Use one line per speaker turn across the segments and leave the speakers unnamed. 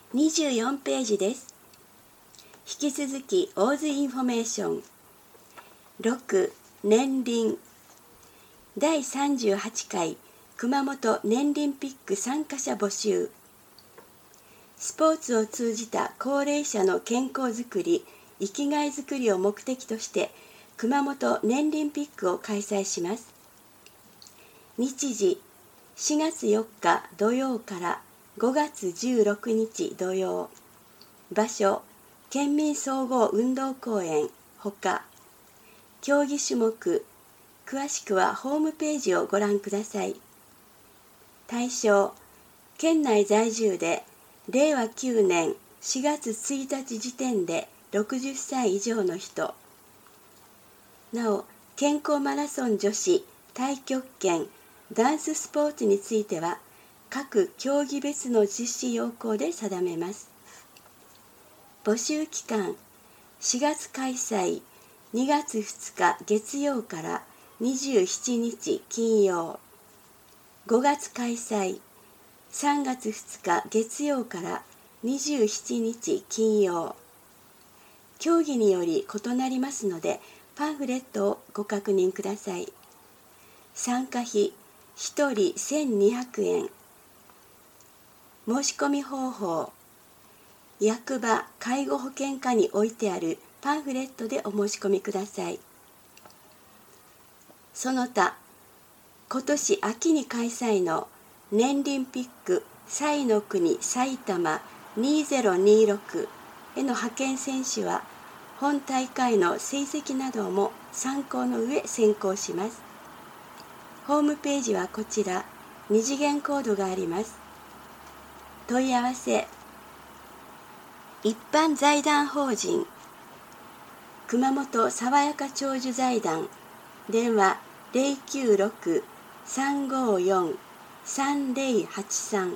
24ページです。引き続き大津インフォメーション。6. 年輪第38回熊本年輪ピック参加者募集。スポーツを通じた高齢者の健康づくり、生きがいづくりを目的として熊本年輪ピックを開催します。日時4月4日土曜から5月16日土曜。場所県民総合運動公園ほか。競技種目詳しくはホームページをご覧ください。対象県内在住で令和9年4月1日時点で60歳以上の人。なお、健康マラソン女子、太極拳、ダンススポーツについては各競技別の実施要項で定めます。募集期間4月開催2月2日月曜から27日金曜。5月開催3月2日月曜から27日金曜。競技により異なりますのでパンフレットをご確認ください。参加費1人1200円。申し込み方法役場介護保険課に置いてあるパンフレットでお申し込みください。その他、今年秋に開催の年輪ピック彩の国埼玉2026への派遣選手は本大会の成績なども参考の上選考します。ホームページはこちら、2次元コードがあります。問い合わせ一般財団法人熊本爽やか長寿財団電話 096-354-3083。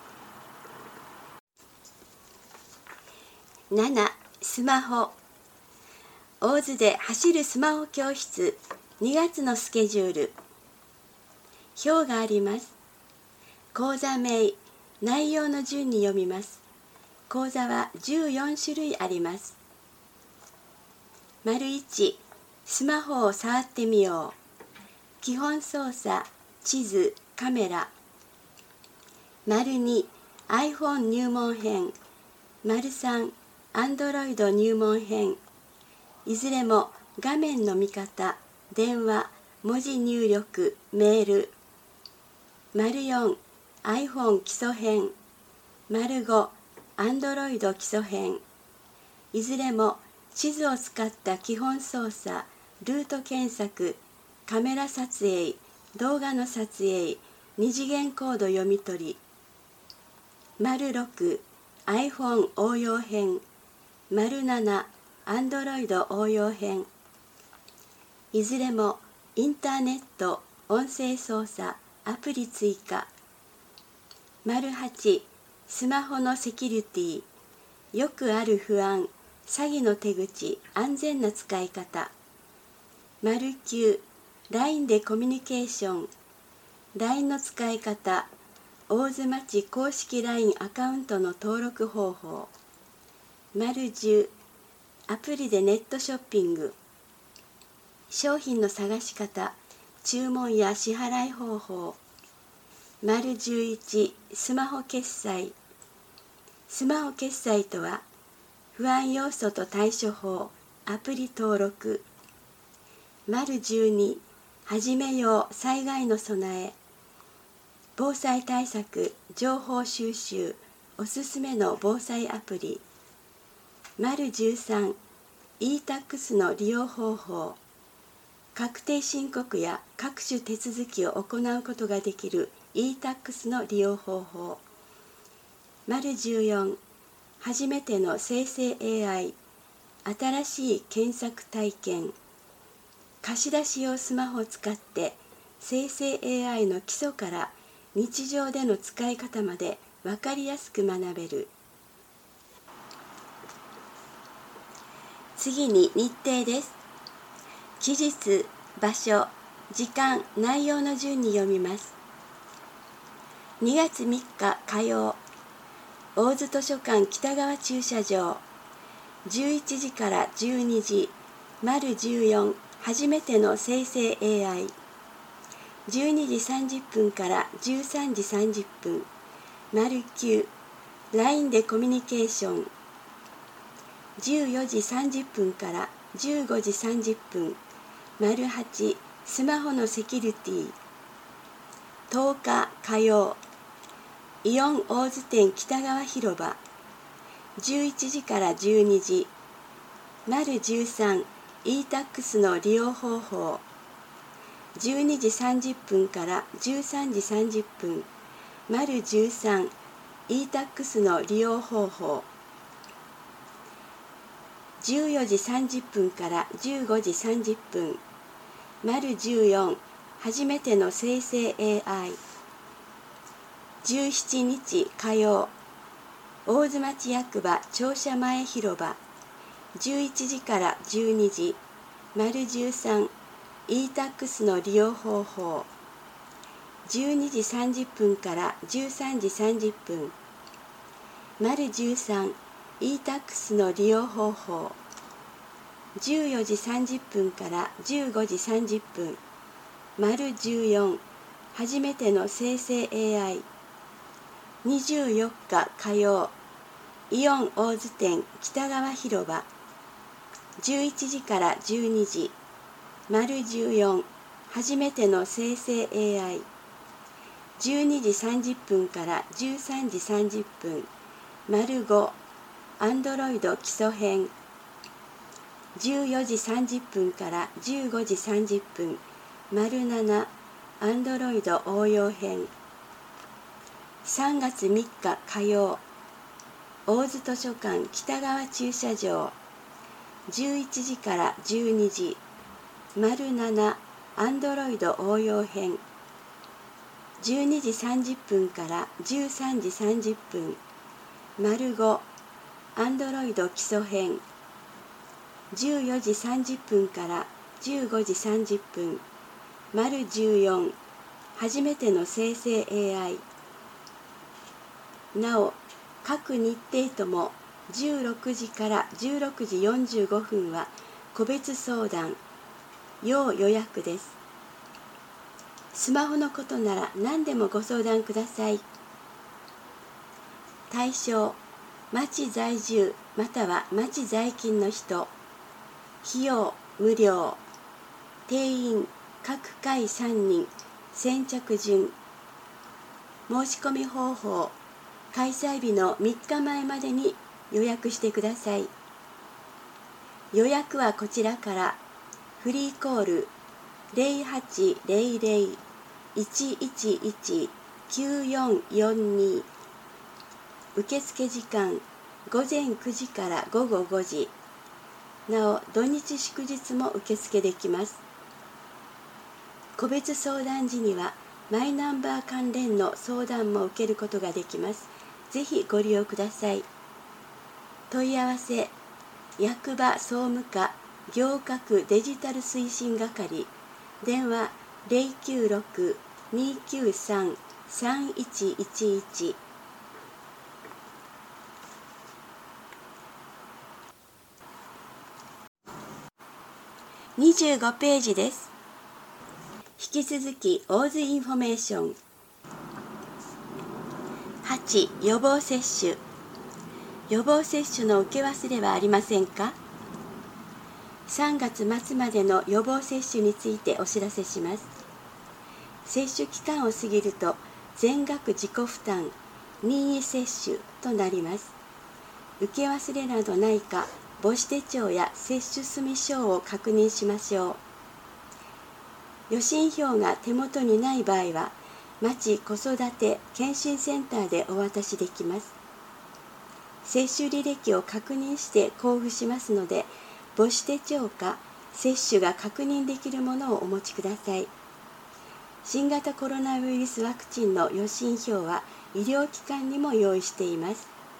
7. スマホ大津で走るスマホ教室2月のスケジュール。表があります。講座名、内容の順に読みます。講座は14種類あります。1. スマホを触ってみよう。基本操作、地図、カメラ。2. iPhone 入門編。3. Android 入門編。いずれも画面の見方、電話、文字入力、メール。4. iPhone 基礎編。5. Android 基礎編。いずれも地図を使った基本操作、ルート検索、カメラ撮影、動画の撮影、2次元コード読み取り。6. iPhone 応用編。7. Android 応用編。いずれもインターネット、音声操作、アプリ追加。8. スマホのセキュリティ、よくある不安、詐欺の手口、安全な使い方。9. LINE でコミュニケーション、LINE の使い方、大津町公式 LINE アカウントの登録方法。10. アプリでネットショッピング、商品の探し方、注文や支払い方法。11. スマホ決済。スマホ決済とは、不安要素と対処法、アプリ登録。12. 始めよう災害の備え。防災対策、情報収集、おすすめの防災アプリ。13. e-tax の利用方法。確定申告や各種手続きを行うことができる e-tax の利用方法。14. 初めての生成 AI、新しい検索体験。貸し出し用スマホを使って生成 AI の基礎から日常での使い方まで分かりやすく学べる。次に日程です。期日、場所、時間、内容の順に読みます。2月3日火曜、 大津図書館北側駐車場、11時から12時、丸14、初めての生成 AI、12時30分から13時30分、丸9、LINE でコミュニケーション、14時30分から15時30分、丸8、スマホのセキュリティ、10日火曜、イオン大津店北側広場、11時から12時、丸13、e-tax の利用方法、12時30分から13時30分、丸13、e-tax の利用方法、14時30分から15時30分、丸14、初めての生成 AI、17日火曜、大津町役場庁舎前広場、11時から12時、丸13、e-tax の利用方法、12時30分から13時30分、丸13、e-tax の利用方法、14時30分から15時30分、丸14、初めての生成 AI、24日火曜、イオン大津店北側広場、11時から12時、丸14、初めての生成 AI、12時30分から13時30分、丸5、アンドロイド基礎編、14時30分から15時30分、丸7、アンドロイド応用編、3月3日火曜、大津図書館北側駐車場、11時から12時、丸7、アンドロイド応用編、12時30分から13時30分、丸5、アンドロイド基礎編、14時30分から15時30分、丸14、初めての生成 AI。なお、各日程とも16時から16時45分は個別相談、要予約です。スマホのことなら何でもご相談ください。対象、町在住または町在勤の人。費用無料。定員各回3人。先着順。申し込み方法、開催日の3日前までに予約してください。予約はこちらから。フリーコール 0800-111-9442。受付時間午前9時から午後5時。なお、土日祝日も受付できます。個別相談時にはマイナンバー関連の相談も受けることができます。ぜひご利用ください。問い合わせ、役場総務課行革デジタル推進係、電話096-293-3111。25ページです。引き続き大津インフォメーション。8、予防接種。予防接種の受け忘れはありませんか？3月末までの予防接種についてお知らせします。接種期間を過ぎると全額自己負担、任意接種となります。受け忘れなどないか、母子手帳や接種済証を確認しましょう。予診票が手元にない場合は、町子育て健診センターでお渡しできます。接種履歴を確認して交付しますので、母子手帳か接種が確認できるものをお持ちください。新型コロナウイルスワクチンの予診票は医療機関にも用意しています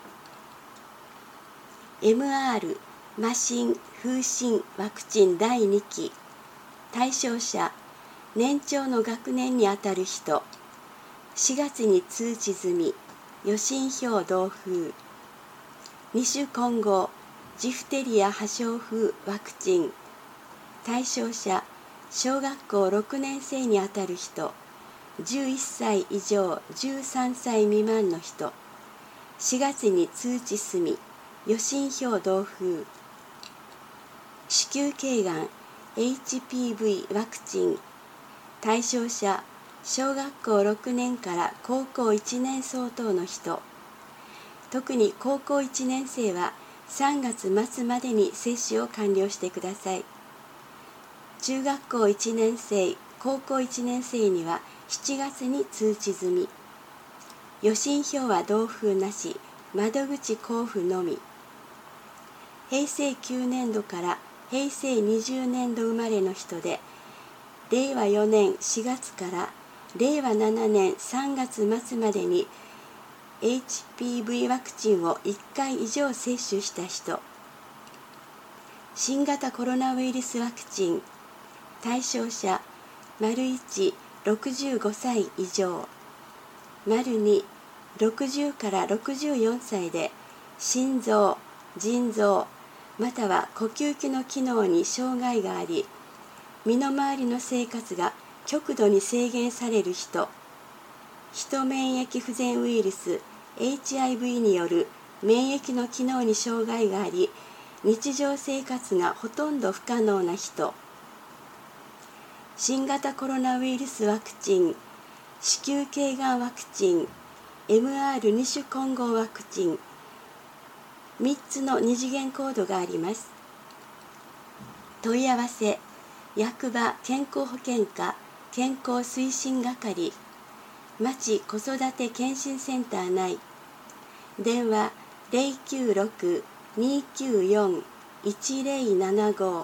。MR、麻疹、風疹ワクチン第2期。対象者、年長の学年にあたる人。4月に通知済み。 予診票同封、2種混合ジフテリア破傷風ワクチン、対象者、小学校6年生にあたる人、11歳以上13歳未満の人、4月に通知済み、予診票同封、子宮頸がん HPV ワクチン、対象者、小学校6年から高校1年相当の人、特に高校1年生は3月末までに接種を完了してください。中学校1年生、高校1年生には7月に通知済み。予診票は同封なし、窓口交付のみ。平成9年度から平成20年度生まれの人で、令和4年4月から令和7年3月末までに HPV ワクチンを1回以上接種した人、新型コロナウイルスワクチン、対象者、1、65歳以上、2、60から64歳で心臓、腎臓、または呼吸器の機能に障害があり、身の回りの生活が極度に制限される人、ヒト免疫不全ウイルス HIV による免疫の機能に障害があり、日常生活がほとんど不可能な人、新型コロナウイルスワクチン、子宮頸がんワクチン、MR2 種混合ワクチン、3つの2次元コードがあります。問い合わせ、役場健康保険課健康推進係、町子育て健診センター内、電話 096-294-1075。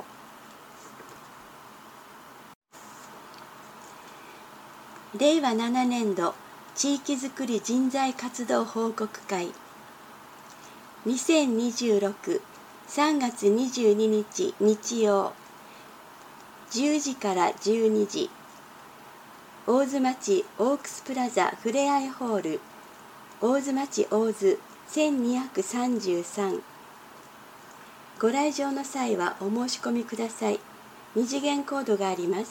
令和7年度地域づくり人材活動報告会、2026 3月22日日曜10時から12時、大津町オークスプラザふれあいホール、大津町大津1233。ご来場の際はお申し込みください。2次元コードがあります。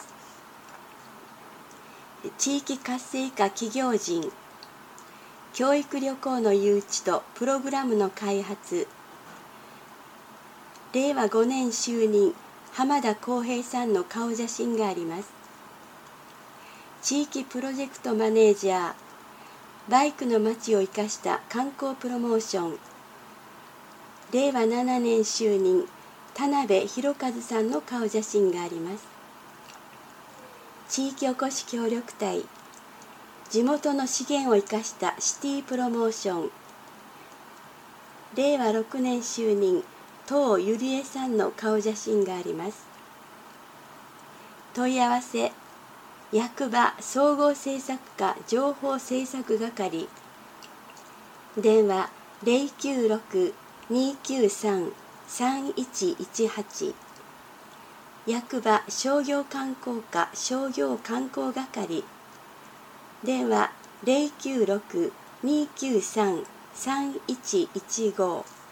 地域活性化企業人、教育旅行の誘致とプログラムの開発、令和5年就任浜田浩平さんの顔写真があります。地域プロジェクトマネージャー、バイクの街を生かした観光プロモーション、令和7年就任田辺博和さんの顔写真があります。地域おこし協力隊、地元の資源を生かしたシティプロモーション、令和6年就任東ゆりえさんの顔写真があります。問い合わせ、役場総合政策課情報政策係、電話 096-293-3118、役場商業観光課商業観光係、電話 096-293-3115。